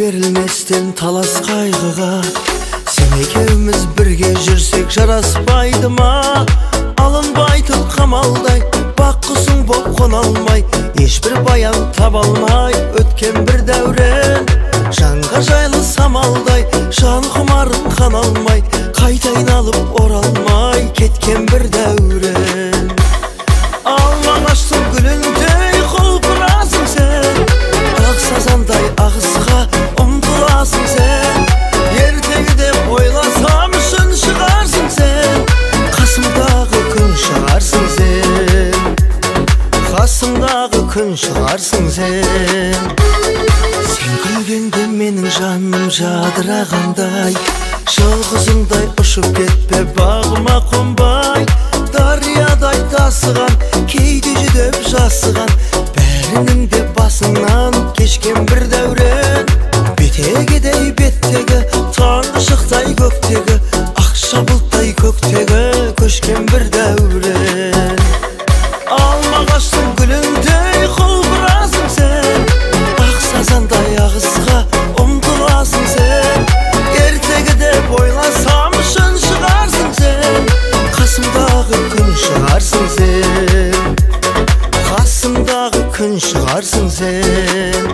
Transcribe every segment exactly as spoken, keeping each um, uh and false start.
берілместен талас қайғыға, сен екеуміз бірге жүрсек жараспайды ма? Алынбайтын қамалдай бақ құсың боп қона алмай, ешбір баян таба алмай өткен бір дәурен. Жанға жайлы самалдай жан құмарын қан алмай, қайта айналып оралмай кеткен бір дәурен. Алма ағаштың гүліндей құлпырасың сен, ақ сазандай ағысқа ұмтыласың сен. Ертегі деп ойласам үшін шығарсың сен, қасымдағы күн шығарсың сен, қасымдағы күн шығарсың сен. Сен күлгенде менің жаным жадырағандай, жалғызыңдай ұшып кетпе бағыма қонбай. Дариядай тасыған, кейде жүдеп жасыған, бәрінің де басыңнан кешкен бір дәурен. Бетегедей беттегі, таңғы шықтай көктегі, ақша бұлттай көктегі көшкен бір дәурен. Алма ағаштың гүліндей құлпырасың сен, ақ сазандай ағысқа ұмтыласың сен. Ертегі деп ойласам үшін шығарсың сен, қасымдағы күн шығарсың сен, қасымдағы күн шығарсың сен.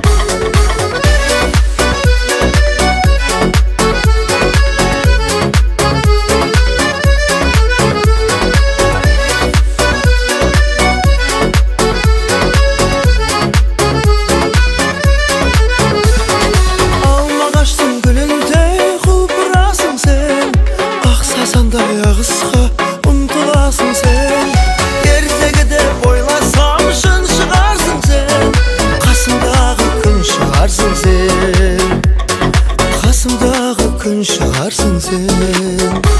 Ағысқа ұмтыласың сен, ертегі деп ойласам үшін шығарсың сен, қасымдағы күн шығарсың сен, қасымдағы күн шығарсың сен.